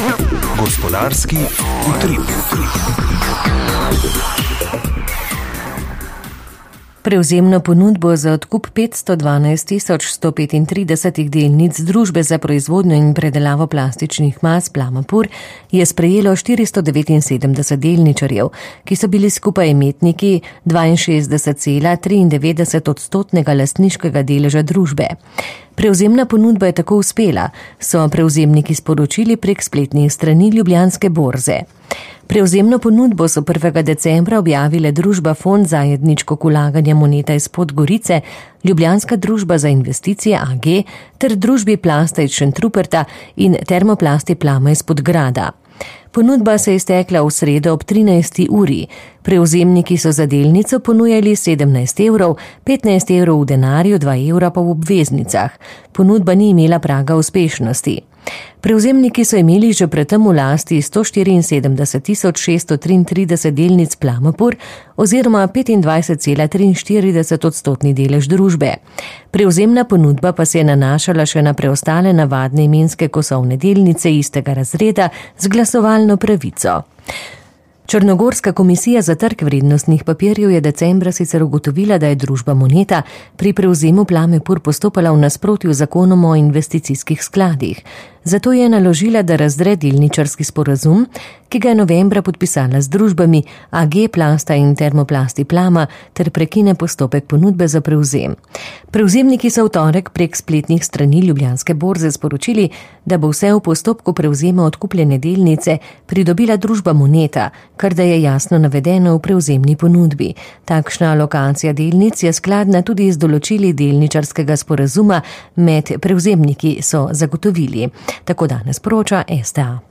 Gospodarski utrip. Prevzemno ponudbo za odkup 512.135 delnic Družbe za proizvodnjo in predelavo plastičnih mas Plamapur je sprejelo 479 delničarjev, ki so bili skupaj imetniki 62,93% lastniškega deleža družbe. Prevzemna ponudba je tako uspela, so prevzemniki sporočili prek spletnih strani Ljubljanske borze. Prevzemno ponudbo so 1. decembra objavile družba Fond zajedničkog ulaganja Moneta iz Podgorice, Ljubljanska družba za investicije AG ter družbi Plasta iz Šentruperta in Termoplasti Plama iz Podgrada. Ponudba se je iztekla v sredo ob 13. uri. Prevzemniki so za delnico ponujali 17 evrov, 15 evrov v denarju, 2 evra pa v obveznicah. Ponudba ni imela praga uspešnosti. Prevzemniki so imeli že predtem v lasti 174.633 delnic Plamapur oziroma 25,43% delež družbe. Prevzemna ponudba pa se je nanašala še na preostale navadne imenske kosovne delnice istega razreda z glasovalno pravico. Črnogorska komisija za trg vrednostnih papirjev je decembra sicer ugotovila, da je družba Moneta pri prevzemu Plamapur postopala v nasprotju z zakonom o investicijskih skladih. Zato je naložila, da razdre delničarski sporazum, ki ga je novembra podpisala z družbami AG Plasta in Termoplasti Plama ter prekine postopek ponudbe za prevzem. Prevzemniki so v torek prek spletnih strani Ljubljanske borze sporočili, da bo vse v postopku prevzema odkupljene delnice pridobila družba Moneta, kar da je jasno navedeno v prevzemni ponudbi. Takšna alokacija delnic je skladna tudi z določili delničarskega sporazuma med prevzemniki, so zagotovili. Tako danes poroča STA.